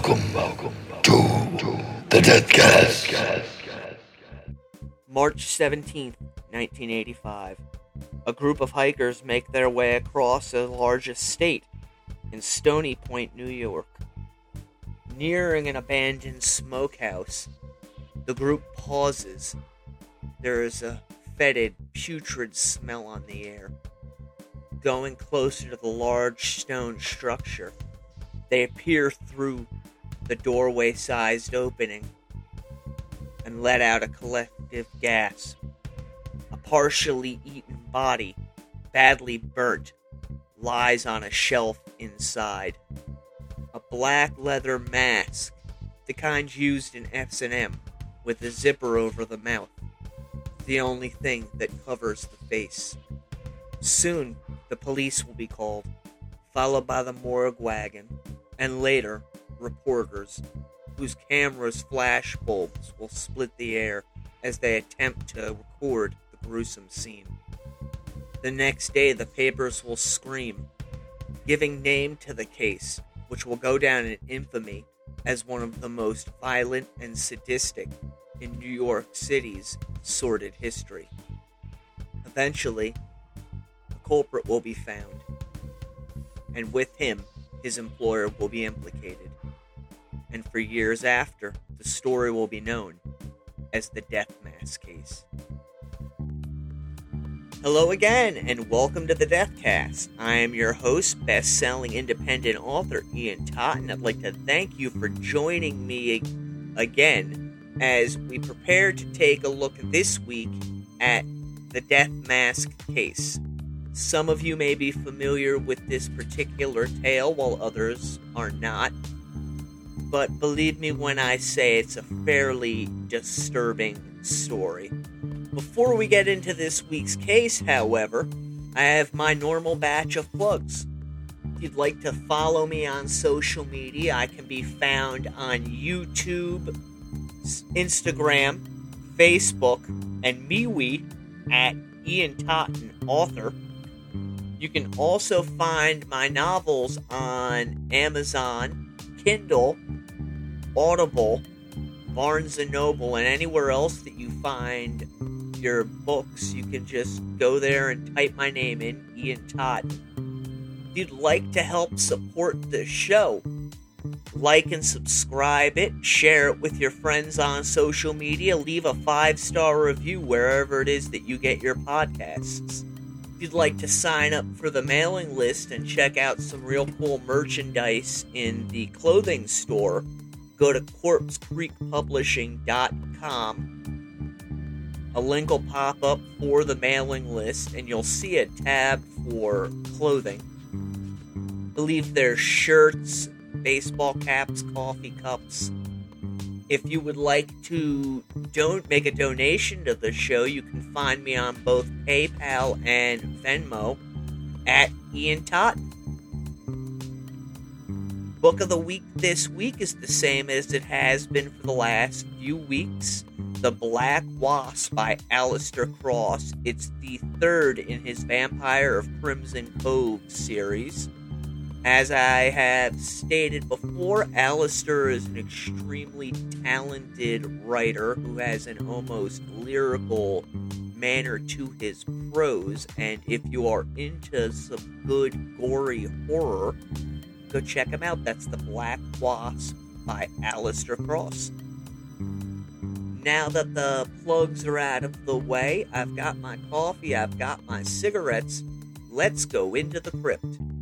Welcome to the Deathcast. March 17th, 1985. A group of hikers make their way across a large estate in Stony Point, New York. Nearing an abandoned smokehouse, the group pauses. There is a fetid, putrid smell on the air. Going closer to the large stone structure, they peer through the doorway-sized opening and let out a collective gasp. A partially eaten body, badly burnt, lies on a shelf inside. A black leather mask, the kind used in S&M, with a zipper over the mouth, the only thing that covers the face. Soon, the police will be called, followed by the morgue wagon, and later, reporters, whose cameras' flash bulbs will split the air as they attempt to record the gruesome scene. The next day, the papers will scream, giving name to the case, which will go down in infamy as one of the most violent and sadistic in New York City's sordid history. Eventually, the culprit will be found, and with him, his employer will be implicated. And for years after, the story will be known as the Death Mask case. Hello again, and welcome to the Deathcast. I am your host, best-selling independent author Ian Totten. I'd like to thank you for joining me again as we prepare to take a look this week at the Death Mask case. Some of you may be familiar with this particular tale, while others are not. But believe me when I say it's a fairly disturbing story. Before we get into this week's case, however, I have my normal batch of plugs. If you'd like to follow me on social media, I can be found on YouTube, Instagram, Facebook, and MeWe at Ian Totten Author. You can also find my novels on Amazon, Kindle, Audible, Barnes & Noble, and anywhere else that you find your books. You can just go there and type my name in, Ian Totten. If you'd like to help support the show, like and subscribe it, share it with your friends on social media, leave a 5-star review wherever it is that you get your podcasts. If you'd like to sign up for the mailing list and check out some real cool merchandise in the clothing store, go to corpsecreekpublishing.com. A link will pop up for the mailing list, and you'll see a tab for clothing. I believe there's shirts, baseball caps, coffee cups. If you would like to make a donation to the show, you can find me on both PayPal and Venmo at Ian Totten. Book of the week this week is the same as it has been for the last few weeks. The Black Wasp by Aleister Crowse. It's the third in his Vampire of Crimson Cove series. As I have stated before, Aleister is an extremely talented writer who has an almost lyrical manner to his prose, and if you are into some good, gory horror, go check him out. That's The Black Wasp by Aleister Crowse. Now that the plugs are out of the way, I've got my coffee, I've got my cigarettes, let's go into the crypt.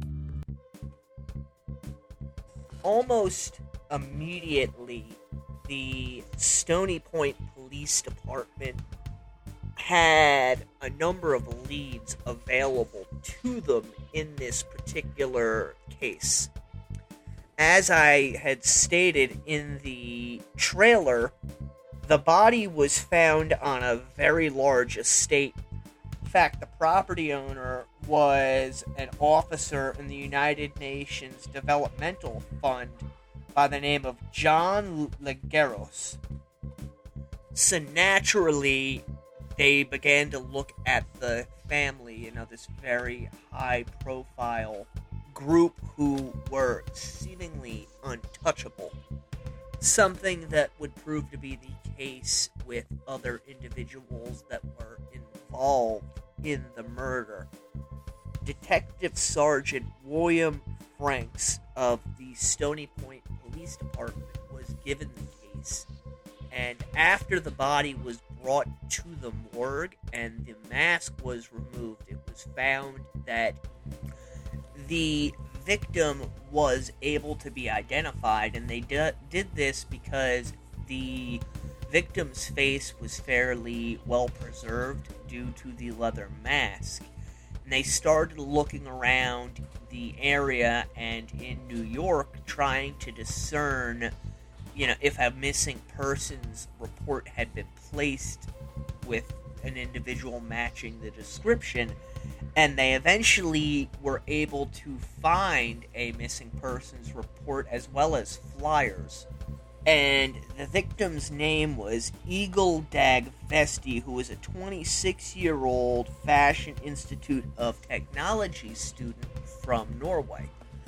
Almost immediately, the Stony Point Police Department had a number of leads available to them in this particular case. As I had stated in the trailer, the body was found on a very large estate. In fact, the property owner was an officer in the United Nations Developmental Fund by the name of John Legueros. So naturally, they began to look at the family, this very high-profile group who were seemingly untouchable. Something that would prove to be the case with other individuals that were involved in the murder. Detective Sergeant William Franks of the Stony Point Police Department was given the case, and after the body was brought to the morgue and the mask was removed, it was found that the victim was able to be identified, and they did this because the victim's face was fairly well preserved due to the leather mask. And they started looking around the area and in New York trying to discern, if a missing persons report had been placed with an individual matching the description. And they eventually were able to find a missing persons report as well as flyers. And the victim's name was Egil Dag Vesti, who was a 26-year-old Fashion Institute of Technology student from Norway.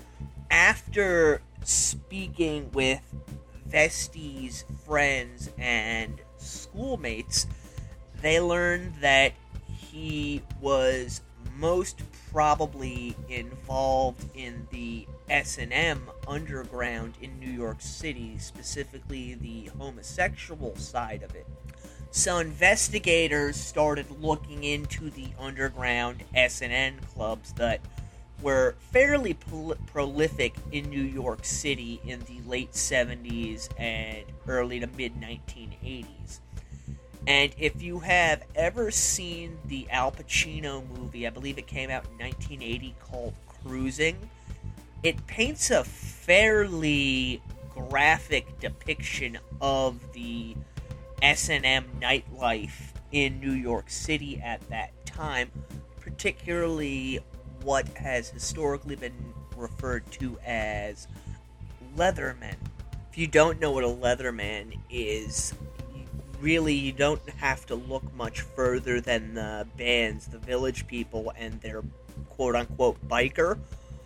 After speaking with Vesti's friends and schoolmates, they learned that he was most probably involved in the S&M underground in New York City, specifically the homosexual side of it. So investigators started looking into the underground S&M clubs that were fairly prolific in New York City in the late 70s and early to mid 1980s. And if you have ever seen the Al Pacino movie, I believe it came out in 1980, called Cruising, it paints a fairly graphic depiction of the S&M nightlife in New York City at that time, particularly what has historically been referred to as Leathermen. If you don't know what a Leatherman is, really, you don't have to look much further than the bands, the Village People and their quote-unquote biker,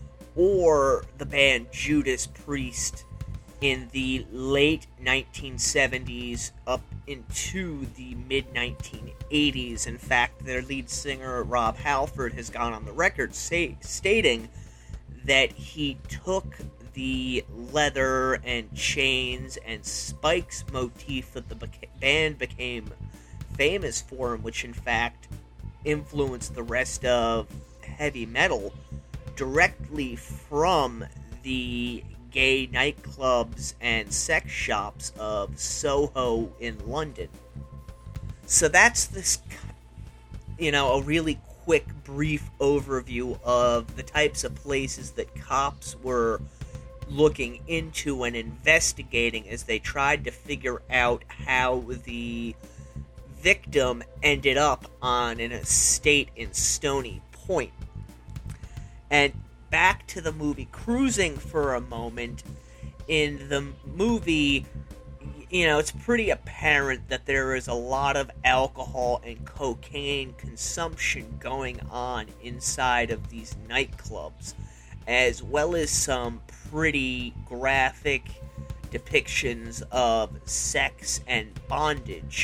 or the band Judas Priest in the late 1970s up into the mid-1980s. In fact, their lead singer, Rob Halford, has gone on the record stating that he took the leather and chains and spikes motif that the band became famous for, which in fact influenced the rest of heavy metal, directly from the gay nightclubs and sex shops of Soho in London. So that's this, a really quick, brief overview of the types of places that cops were looking into and investigating as they tried to figure out how the victim ended up on an estate in Stony Point. And back to the movie Cruising for a moment. In the movie, it's pretty apparent that there is a lot of alcohol and cocaine consumption going on inside of these nightclubs, as well as some pretty graphic depictions of sex and bondage.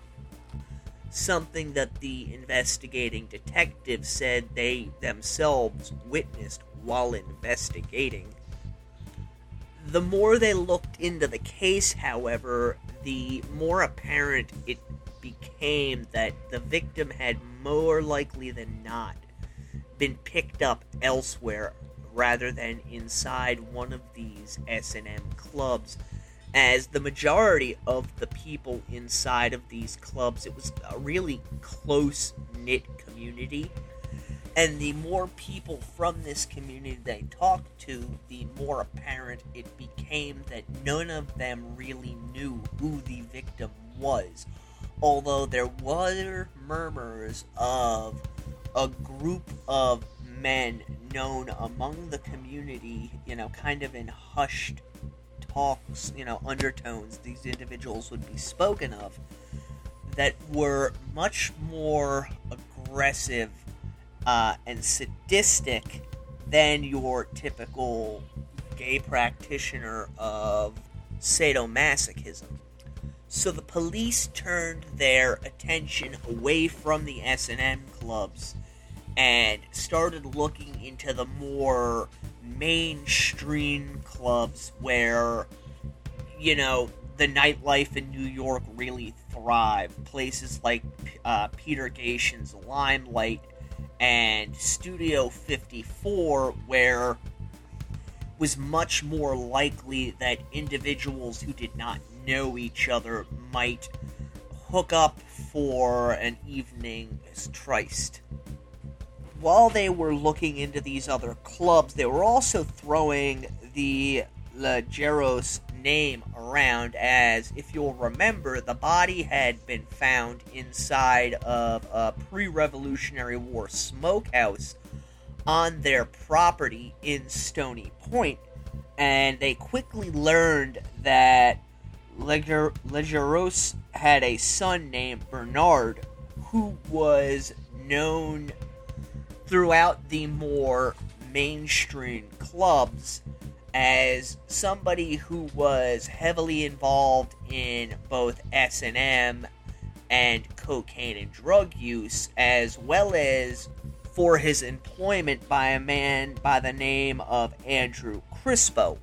Something that the investigating detectives said they themselves witnessed while investigating. The more they looked into the case, however, the more apparent it became that the victim had more likely than not been picked up elsewhere rather than inside one of these S&M clubs, as the majority of the people inside of these clubs, it was a really close-knit community, and the more people from this community they talked to, the more apparent it became that none of them really knew who the victim was, although there were murmurs of a group of men known among the community, kind of in hushed talks, undertones, these individuals would be spoken of, that were much more aggressive and sadistic than your typical gay practitioner of sadomasochism. So the police turned their attention away from the S&M clubs and started looking into the more mainstream clubs where, you know, the nightlife in New York really thrived. Places like Peter Gation's Limelight and Studio 54, where it was much more likely that individuals who did not know each other might hook up for an evening as tryst. While they were looking into these other clubs, they were also throwing the Legeros name around, as, if you'll remember, the body had been found inside of a pre-Revolutionary War smokehouse on their property in Stony Point, and they quickly learned that Legeros had a son named Bernard, who was known throughout the more mainstream clubs as somebody who was heavily involved in both S&M and cocaine and drug use, as well as for his employment by a man by the name of Andrew Crispo.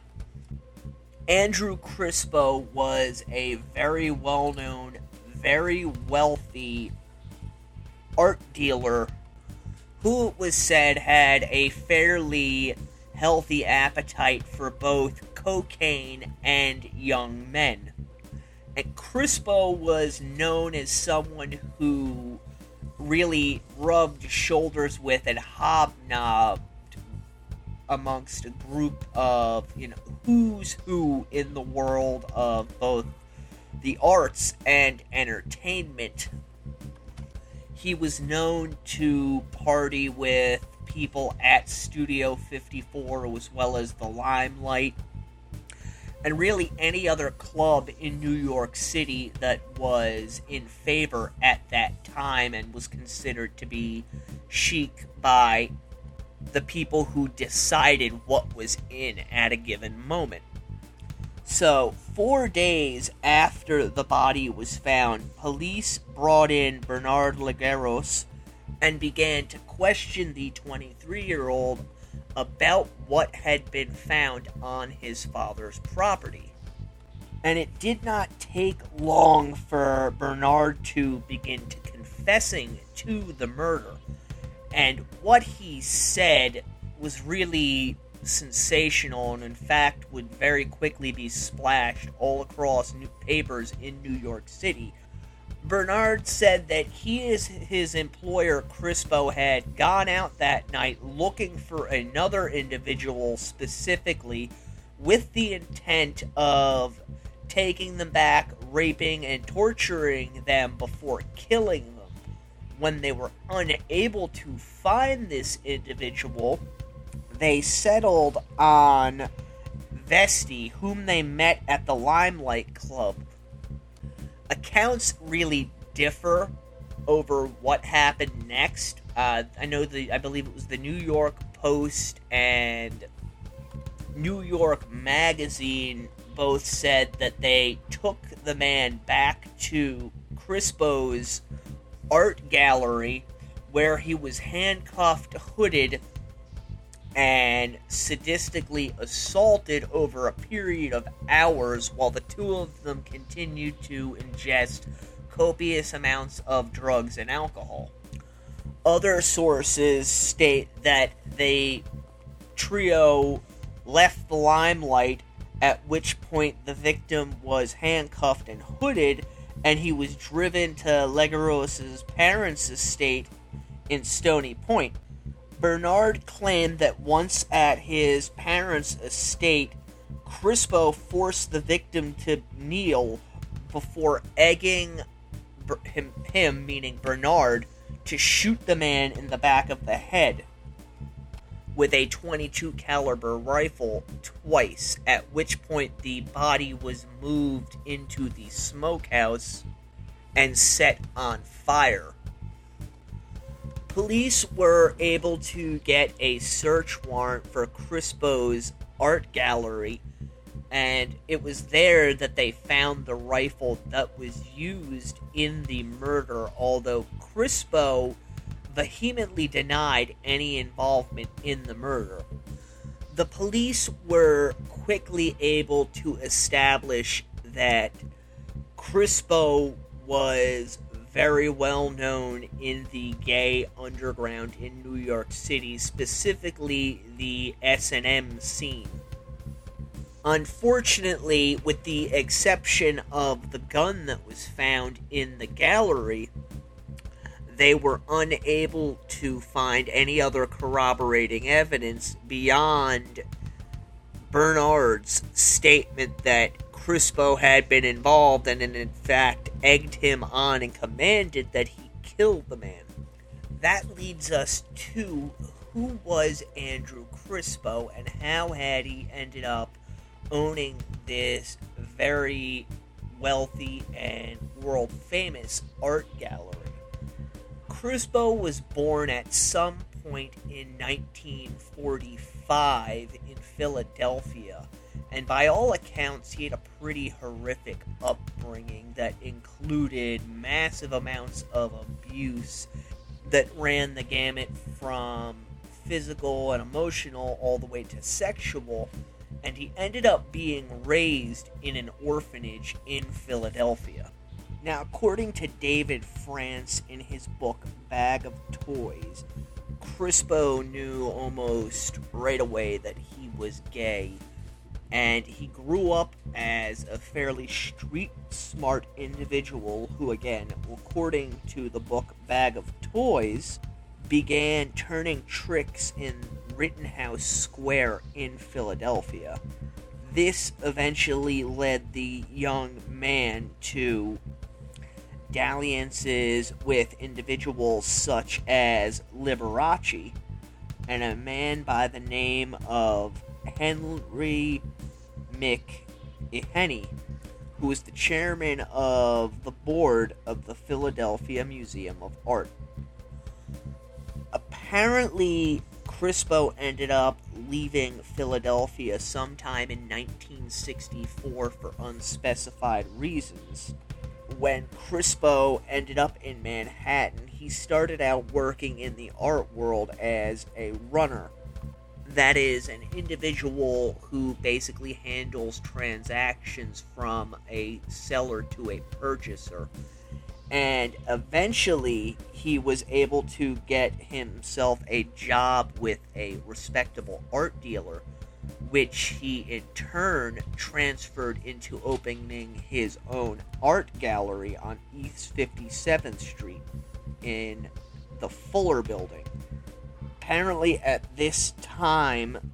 Andrew Crispo was a very well-known, very wealthy art dealer who it was said had a fairly healthy appetite for both cocaine and young men. And Crispo was known as someone who really rubbed shoulders with and hobnobbed amongst a group of, who's who in the world of both the arts and entertainment. He was known to party with people at Studio 54 as well as the Limelight, and really any other club in New York City that was in favor at that time and was considered to be chic by the people who decided what was in at a given moment. So, 4 days after the body was found, police brought in Bernard Legeros and began to question the 23-year-old about what had been found on his father's property. And it did not take long for Bernard to begin to confessing to the murder. And what he said was really sensational, and in fact would very quickly be splashed all across papers in New York City. Bernard said that his employer Crispo had gone out that night looking for another individual specifically with the intent of taking them back, raping and torturing them before killing them. When they were unable to find this individual, they settled on Vesti, whom they met at the Limelight Club. Accounts really differ over what happened next. I believe it was the New York Post and New York Magazine both said that they took the man back to Crispo's art gallery, where he was handcuffed, hooded, and sadistically assaulted over a period of hours while the two of them continued to ingest copious amounts of drugs and alcohol. Other sources state that the trio left the Limelight, at which point the victim was handcuffed and hooded, and he was driven to Legeros' parents' estate in Stony Point. Bernard claimed that once at his parents' estate, Crispo forced the victim to kneel before egging him, meaning Bernard, to shoot the man in the back of the head with a .22 caliber rifle twice, at which point the body was moved into the smokehouse and set on fire. Police were able to get a search warrant for Crispo's art gallery, and it was there that they found the rifle that was used in the murder, although Crispo vehemently denied any involvement in the murder. The police were quickly able to establish that Crispo was very well known in the gay underground in New York City, specifically the S&M scene. Unfortunately, with the exception of the gun that was found in the gallery, they were unable to find any other corroborating evidence beyond Bernard's statement that Crispo had been involved and in fact egged him on and commanded that he kill the man. That leads us to who was Andrew Crispo and how had he ended up owning this very wealthy and world-famous art gallery. Crispo was born at some point in 1945 in Philadelphia, and by all accounts, he had a pretty horrific upbringing that included massive amounts of abuse that ran the gamut from physical and emotional all the way to sexual, and he ended up being raised in an orphanage in Philadelphia. Now, according to David France in his book Bag of Toys, Crispo knew almost right away that he was gay, and he grew up as a fairly street-smart individual who, again, according to the book Bag of Toys, began turning tricks in Rittenhouse Square in Philadelphia. This eventually led the young man to dalliances with individuals such as Liberace and a man by the name of Henry McIlhenny, who was the chairman of the board of the Philadelphia Museum of Art. Apparently, Crispo ended up leaving Philadelphia sometime in 1964 for unspecified reasons. When Crispo ended up in Manhattan, he started out working in the art world as a runner. That is, an individual who basically handles transactions from a seller to a purchaser. And eventually, he was able to get himself a job with a respectable art dealer, which he in turn transferred into opening his own art gallery on East 57th Street in the Fuller Building. Apparently, at this time,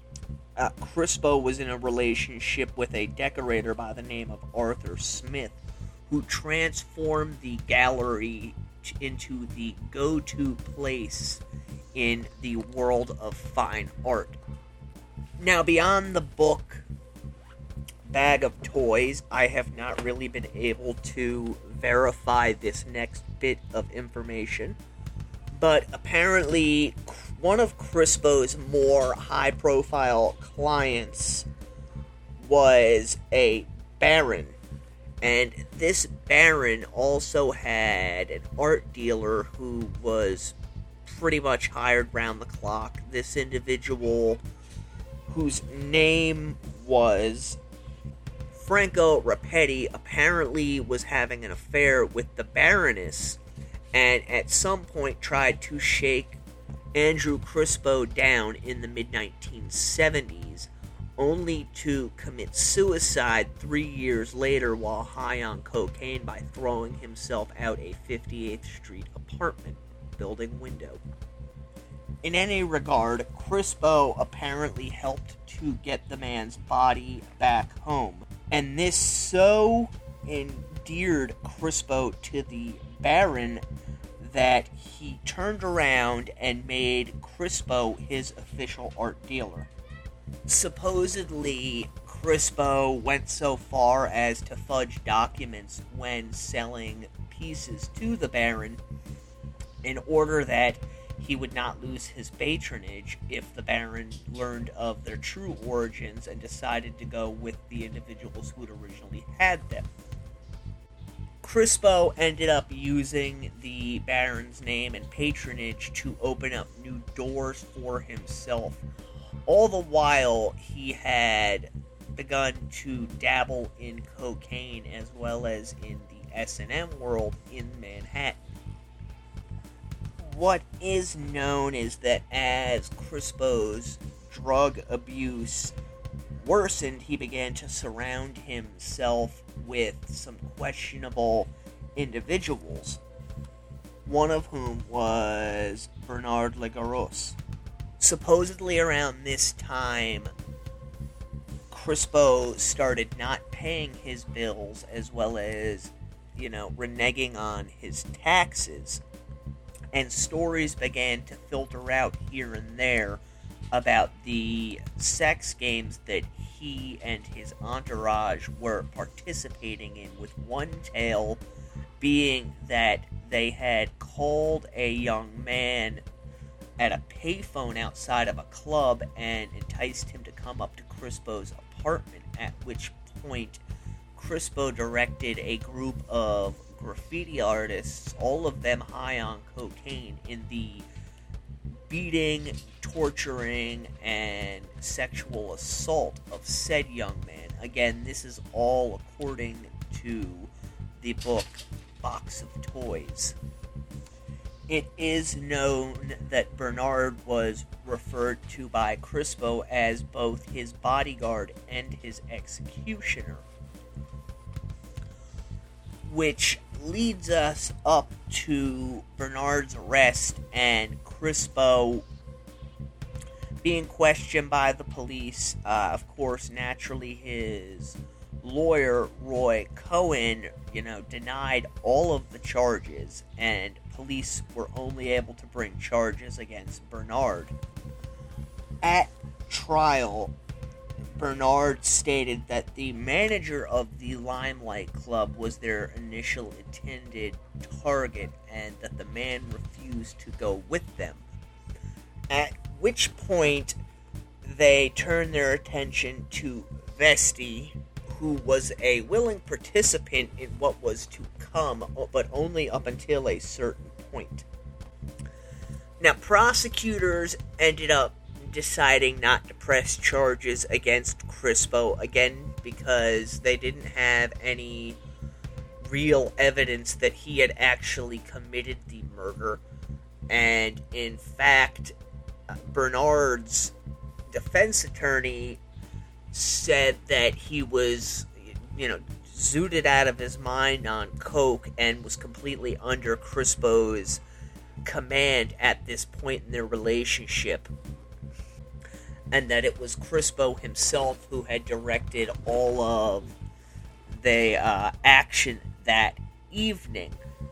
Crispo was in a relationship with a decorator by the name of Arthur Smith, who transformed the gallery into the go-to place in the world of fine art. Now, beyond the book Bag of Toys, I have not really been able to verify this next bit of information, but apparently one of Crispo's more high-profile clients was a baron, and this baron also had an art dealer who was pretty much hired round the clock. This individual, whose name was Franco Rapetti, apparently was having an affair with the Baroness, and at some point tried to shake Andrew Crispo down in the mid-1970s, only to commit suicide 3 years later while high on cocaine by throwing himself out a 58th Street apartment building window. In any regard, Crispo apparently helped to get the man's body back home, and this so endeared Crispo to the Baron that he turned around and made Crispo his official art dealer. Supposedly, Crispo went so far as to fudge documents when selling pieces to the Baron, in order that he would not lose his patronage if the Baron learned of their true origins and decided to go with the individuals who had originally had them. Crispo ended up using the Baron's name and patronage to open up new doors for himself. All the while, he had begun to dabble in cocaine as well as in the S&M world in Manhattan. What is known is that as Crispo's drug abuse worsened, he began to surround himself with some questionable individuals, one of whom was Bernard Legaros. Supposedly around this time, Crispo started not paying his bills as well as, reneging on his taxes, and stories began to filter out here and there about the sex games that he and his entourage were participating in, with one tale being that they had called a young man at a payphone outside of a club and enticed him to come up to Crispo's apartment, at which point Crispo directed a group of graffiti artists, all of them high on cocaine, in the beating, torturing, and sexual assault of said young man. Again, this is all according to the book Box of Toys. It is known that Bernard was referred to by Crispo as both his bodyguard and his executioner, which leads us up to Bernard's arrest and Crispo being questioned by the police. Of course, naturally, his lawyer, Roy Cohen, denied all of the charges, and police were only able to bring charges against Bernard. At trial, Bernard stated that the manager of the Limelight Club was their initial intended target and that the man refused to go with them. At which point, they turned their attention to Vesti, who was a willing participant in what was to come, but only up until a certain point. Now, prosecutors ended up deciding not to press charges against Crispo, again because they didn't have any real evidence that he had actually committed the murder. And in fact, Bernard's defense attorney said that he was, zooted out of his mind on coke and was completely under Crispo's command at this point in their relationship, and that it was Crispo himself who had directed all of the action that evening.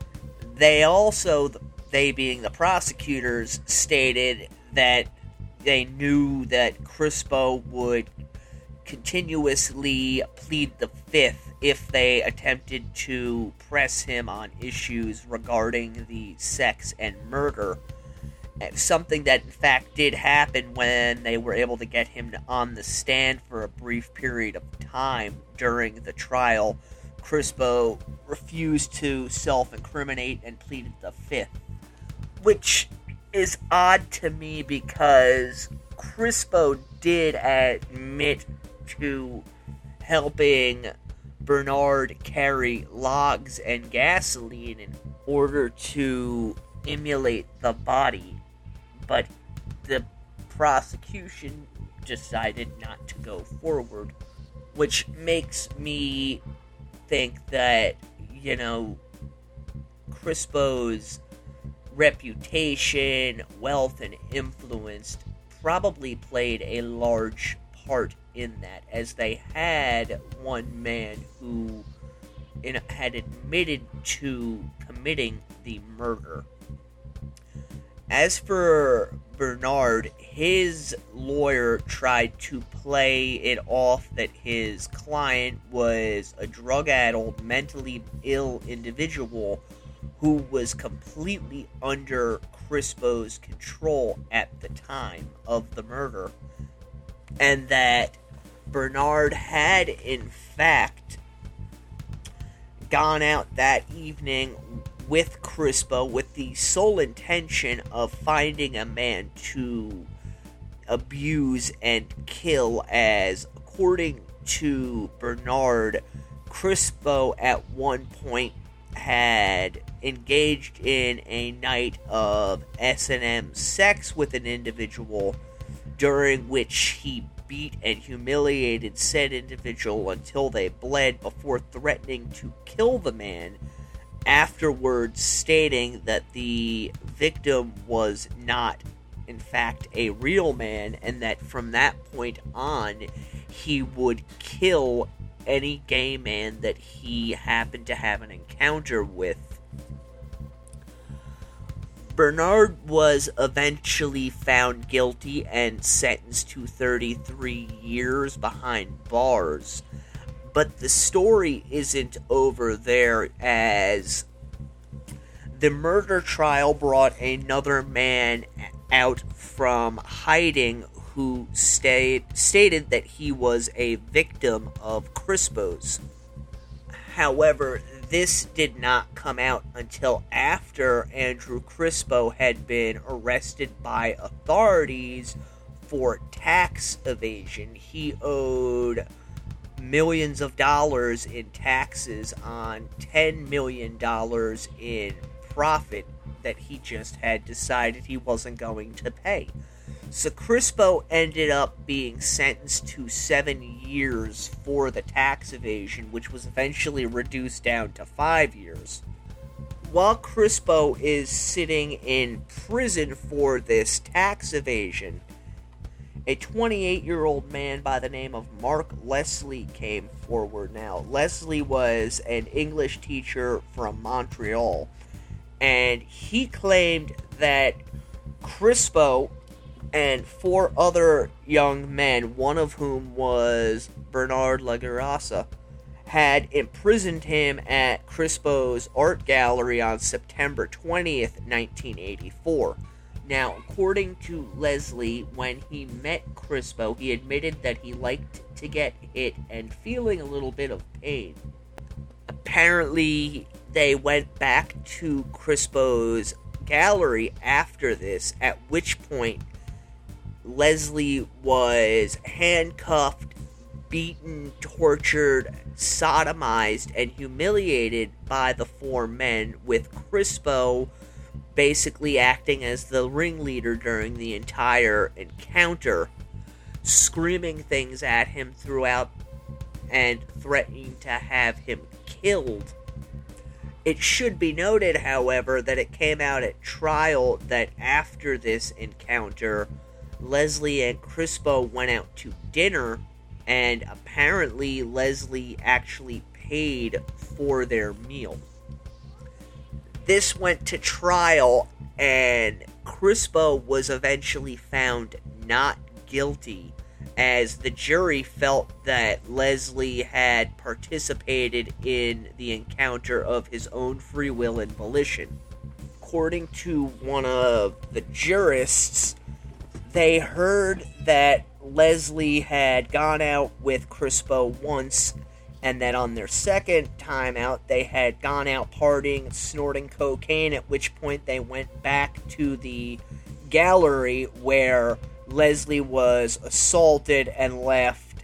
They being the prosecutors, stated that they knew that Crispo would continuously plead the fifth if they attempted to press him on issues regarding the sex and murder. Something that in fact did happen when they were able to get him on the stand for a brief period of time during the trial. Crispo refused to self-incriminate and pleaded the fifth, which is odd to me because Crispo did admit to helping Bernard carry logs and gasoline in order to emulate the body, but the prosecution decided not to go forward, which makes me think that, Crispo's reputation, wealth, and influence probably played a large part in that, as they had one man who had admitted to committing the murder. As for Bernard, his lawyer tried to play it off that his client was a drug-addled, mentally ill individual who was completely under Crispo's control at the time of the murder, and that Bernard had, in fact, gone out that evening with Crispo with the sole intention of finding a man to abuse and kill, as, according to Bernard, Crispo at one point had engaged in a night of S&M sex with an individual, during which he beat and humiliated said individual until they bled before threatening to kill the man, afterwards stating that the victim was not, in fact, a real man, and that from that point on, he would kill any gay man that he happened to have an encounter with. Bernard was eventually found guilty and sentenced to 33 years behind bars. But the story isn't over there, as the murder trial brought another man out from hiding who stated that he was a victim of Crispo's. However, this did not come out until after Andrew Crispo had been arrested by authorities for tax evasion. He owed millions of dollars in taxes on $10 million in profit that he just had decided he wasn't going to pay. So Crispo ended up being sentenced to 7 years for the tax evasion, which was eventually reduced down to 5 years. While Crispo is sitting in prison for this tax evasion, a 28-year-old man by the name of Mark Leslie came forward. Now, Leslie was an English teacher from Montreal, and he claimed that Crispo and 4 other young men, one of whom was Bernard Lagarassa, had imprisoned him at Crispo's art gallery on September 20th, 1984. Now, according to Leslie, when he met Crispo, he admitted that he liked to get hit and feeling a little bit of pain. Apparently, they went back to Crispo's gallery after this, at which point Leslie was handcuffed, beaten, tortured, sodomized, and humiliated by the 4 men, with Crispo basically acting as the ringleader during the entire encounter, screaming things at him throughout and threatening to have him killed. It should be noted, however, that it came out at trial that after this encounter, Leslie and Crispo went out to dinner, and apparently Leslie actually paid for their meal. This went to trial, and Crispo was eventually found not guilty, as the jury felt that Leslie had participated in the encounter of his own free will and volition. According to one of the jurists, they heard that Leslie had gone out with Crispo once, and that on their second time out, they had gone out partying, snorting cocaine, at which point they went back to the gallery where Leslie was assaulted and left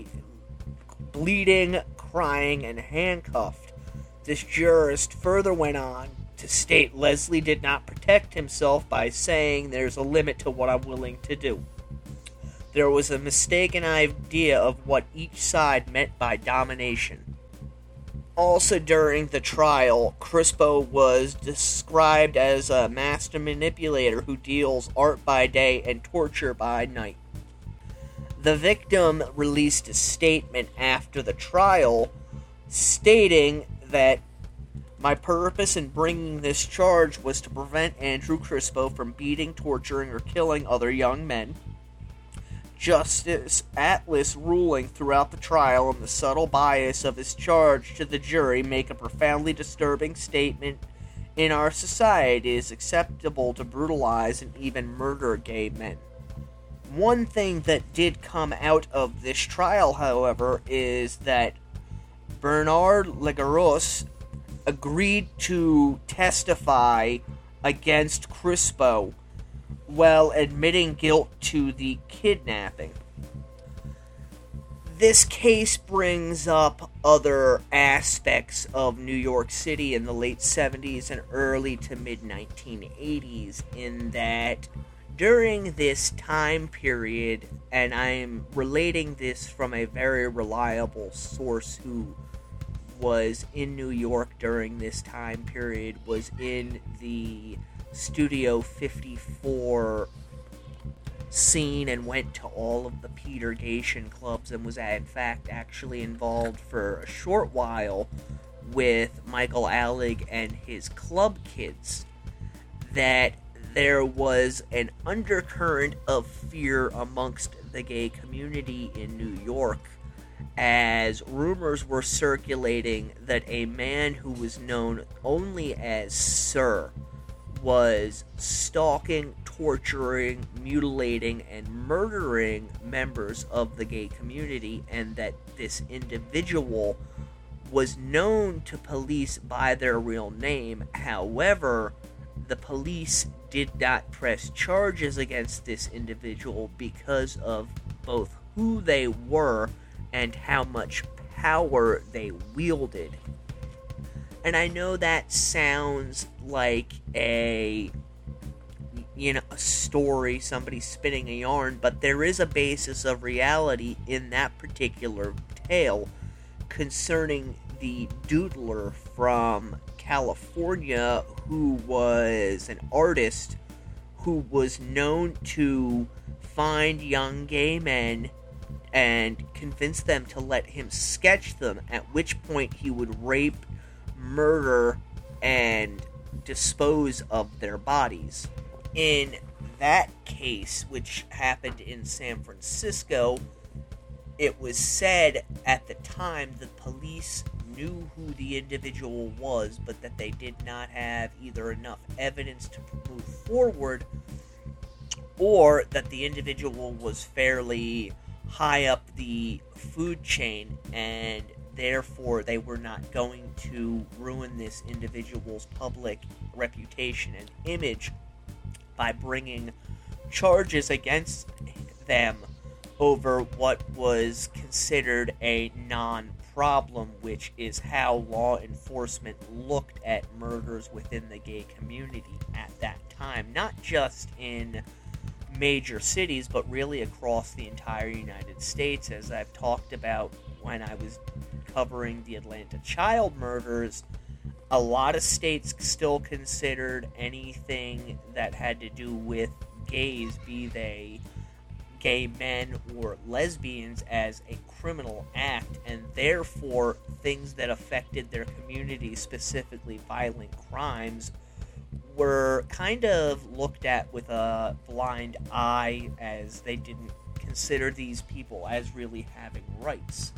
bleeding, crying, and handcuffed. This jurist further went on to state Leslie did not protect himself by saying, "There's a limit to what I'm willing to do." There was a mistaken idea of what each side meant by domination. Also during the trial, Crispo was described as a master manipulator who deals art by day and torture by night. The victim released a statement after the trial stating that my purpose in bringing this charge was to prevent Andrew Crispo from beating, torturing, or killing other young men. Justice Atlas ruling throughout the trial and the subtle bias of his charge to the jury make a profoundly disturbing statement in our society, it is acceptable to brutalize and even murder gay men. One thing that did come out of this trial, however, is that Bernard Legaros agreed to testify against Crispo while admitting guilt to the kidnapping. This case brings up other aspects of New York City in the late 70s and early to mid 1980s, in that during this time period, and I'm relating this from a very reliable source who was in New York during this time period, was in the Studio 54 scene and went to all of the Petergation clubs and was in fact actually involved for a short while with Michael Alec and his club kids, that there was an undercurrent of fear amongst the gay community in New York, as rumors were circulating that a man who was known only as Sir was stalking, torturing, mutilating, and murdering members of the gay community, and that this individual was known to police by their real name. However, the police did not press charges against this individual because of both who they were and how much power they wielded. And I know that sounds like a story, somebody spinning a yarn, but there is a basis of reality in that particular tale concerning the doodler from California, who was an artist who was known to find young gay men and convince them to let him sketch them, at which point he would rape, murder, and dispose of their bodies. In that case, which happened in San Francisco, it was said at the time the police knew who the individual was, but that they did not have either enough evidence to move forward, or that the individual was fairly high up the food chain, and therefore they were not going to ruin this individual's public reputation and image by bringing charges against them over what was considered a non-problem, which is how law enforcement looked at murders within the gay community at that time, not just in major cities, but really across the entire United States. As I've talked about when I was covering the Atlanta child murders, a lot of states still considered anything that had to do with gays, be they gay men or lesbians, as a criminal act, and therefore things that affected their community, specifically violent crimes, were kind of looked at with a blind eye, as they didn't consider these people as really having rights.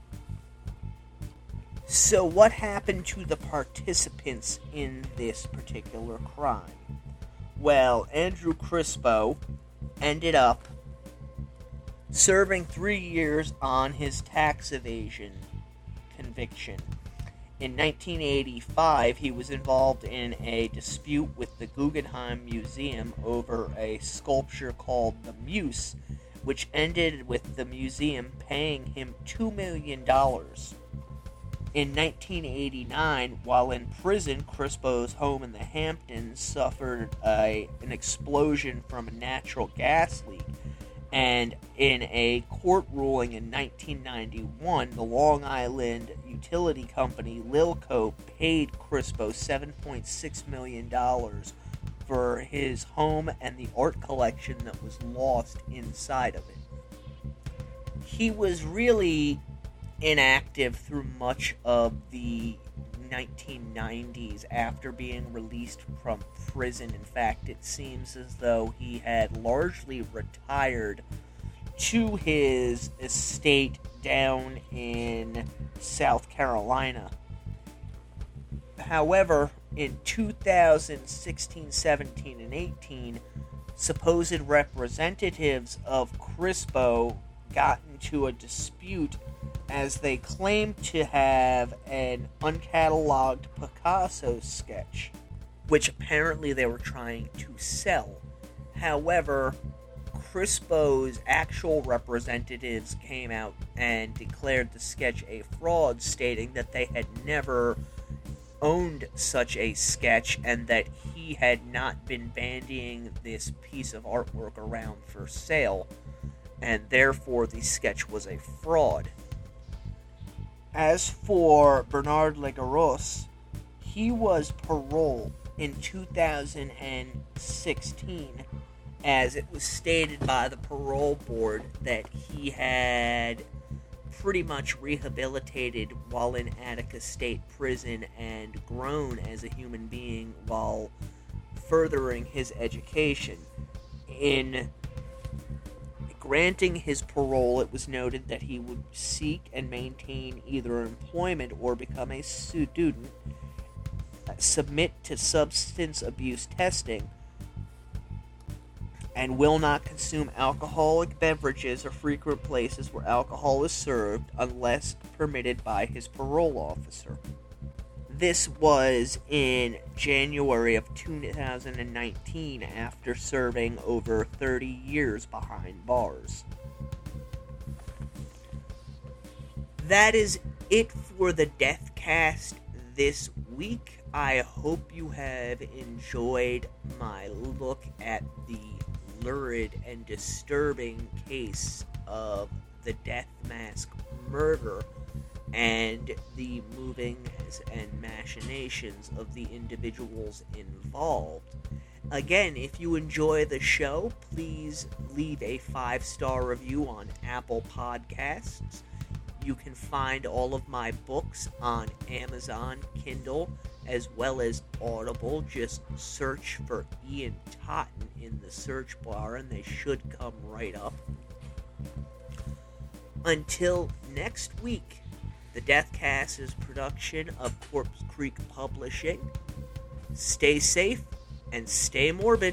So what happened to the participants in this particular crime? Well, Andrew Crispo ended up serving 3 years on his tax evasion conviction. In 1985, he was involved in a dispute with the Guggenheim Museum over a sculpture called the Muse, which ended with the museum paying him $2 million. In 1989, while in prison, Crispo's home in the Hamptons suffered an explosion from a natural gas leak, and in a court ruling in 1991, the Long Island utility company Lilco paid Crispo $7.6 million for his home and the art collection that was lost inside of it. He was really inactive through much of the 1990s after being released from prison. In fact, it seems as though he had largely retired to his estate down in South Carolina. However, In 2016, 17, and 18, supposed representatives of Crispo got into a dispute as they claimed to have an uncatalogued Picasso sketch, which apparently they were trying to sell. However, Crispo's actual representatives came out and declared the sketch a fraud, stating that they had never owned such a sketch and that he had not been bandying this piece of artwork around for sale, and therefore the sketch was a fraud. As for Bernard Legaros, he was paroled in 2016, as it was stated by the parole board that he had pretty much rehabilitated while in Attica State Prison and grown as a human being while furthering his education. In granting his parole, it was noted that he would seek and maintain either employment or become a student, submit to substance abuse testing, and will not consume alcoholic beverages or frequent places where alcohol is served unless permitted by his parole officer. This was in January of 2019 after serving over 30 years behind bars. That is it for the Deathcast this week. I hope you have enjoyed my look at the lurid and disturbing case of the Death Mask murder and the movings and machinations of the individuals involved. Again, if you enjoy the show, please leave a 5-star review on Apple Podcasts. You can find all of my books on Amazon Kindle as well as Audible. Just search for Ian Totten in the search bar and they should come right up. Until next week, the Deathcast is a production of Corpse Creek Publishing. Stay safe and stay morbid.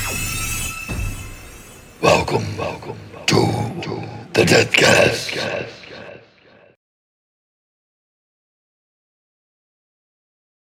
Welcome to the Deathcast.